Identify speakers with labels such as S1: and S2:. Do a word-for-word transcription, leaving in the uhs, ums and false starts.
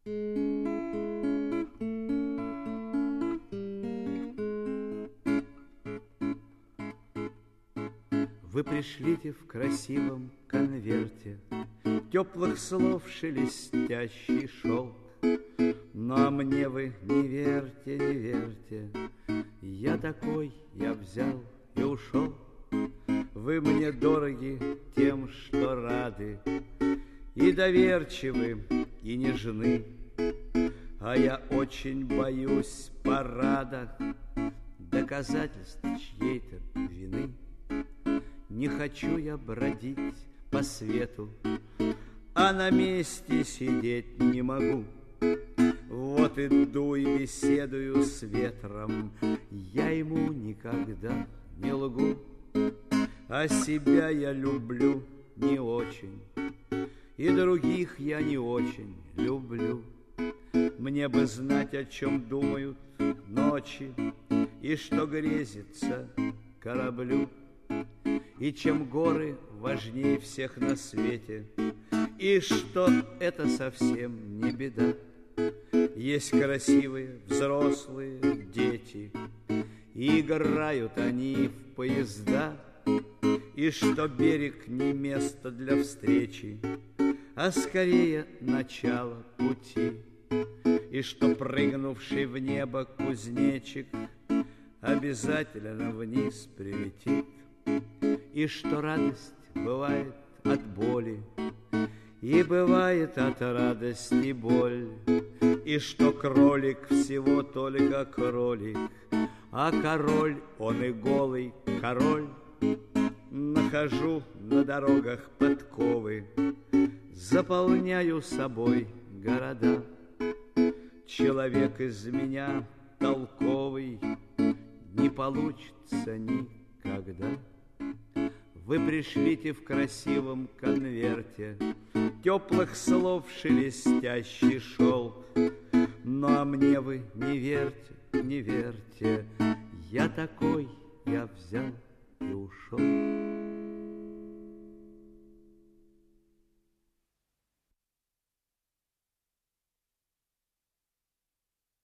S1: Вы пришлите в красивом конверте теплых слов шелестящий шелк. Но мне вы не верьте, не верьте, я такой, я взял и ушел. Вы мне дороги тем, что рады, и доверчивы, и нежны. А я очень боюсь парада, доказательств чьей-то вины. Не хочу я бродить по свету, а на месте сидеть не могу. Вот иду и беседую с ветром, я ему никогда не лгу. А себя я люблю не очень, и других я не очень люблю. Мне бы знать, о чем думают ночи, и что грезится кораблю. И чем горы важнее всех на свете, и что это совсем не беда. Есть красивые взрослые дети, и играют они в поезда, и что берег не место для встречи, а скорее начало пути. И что прыгнувший в небо кузнечик обязательно вниз прилетит. И что радость бывает от боли, и бывает от радости боль. И что кролик всего только кролик, а король он и голый король. Нахожу на дорогах подковы, заполняю собой города. Человек из меня толковый не получится никогда. Вы пришлите в красивом конверте теплых слов шелестящий шелк. Но мне вы не верьте, не верьте, я такой, я взял и ушел.